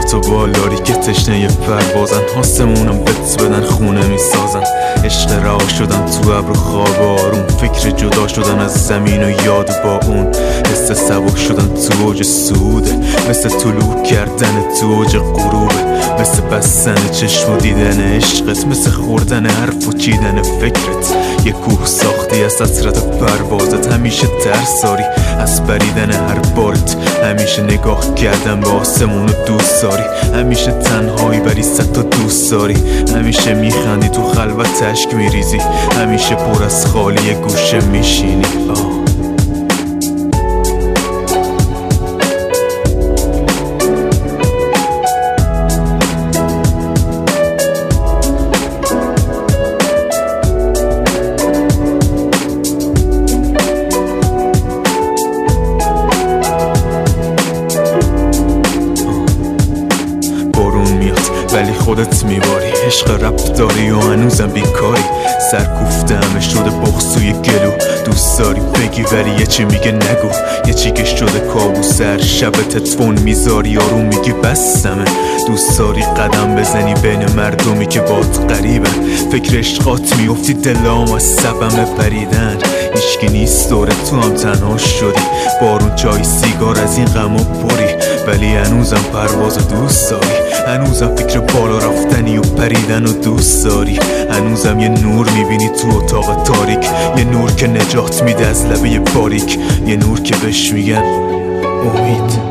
تا بالاری که تشنه پروازن، آسمونم بت بدن خونه میسازن. عشق رها شدن تو ابر و خواب آروم، فکر جدا شدن از زمین و یاد با اون. حس سبک شدن تو اوج سوده، مثل طلوع کردن تو اوج غروبه، مثل بستن چشم و دیدن عشقت، مثل خوردن حرف و چیدن فکرت. یه کوه ساختی از حسرت پروازت، همیشه ترساری از پریدن هر بارت، همیشه نگاه کردن به آسمون و دوست داری، همیشه تنهایی ولی صد تا دوست داری، همیشه میخندی تو خلوت اشک میریزی، همیشه پر از خالی گوشه میشینی. ولی خودت میباری، عشق رب داری و هنوزم بیکاری. سرکوفته همه شده بغضوی گلو، دوست داری بگی ولی یه چی میگه نگو. یه چی که شده کابوس، هر شب تلفن میذاری آروم میگی بستمه. دوست داری قدم بزنی بین مردمی که باد غریبن، فکر عشقات میافتی دلام از سبم پریدن. هیچکی نیست دوره تو هم تنها شدی، بارون چای سیگار از این غم و پری، ولی هنوزم پرواز دوست داری، هنوزم فکر بالا رفتنی و پریدن و دوست داری، هنوزم یه نور میبینی تو اتاق تاریک، یه نور که نجات میده از لبه باریک، یه نور که بهش میگن امید.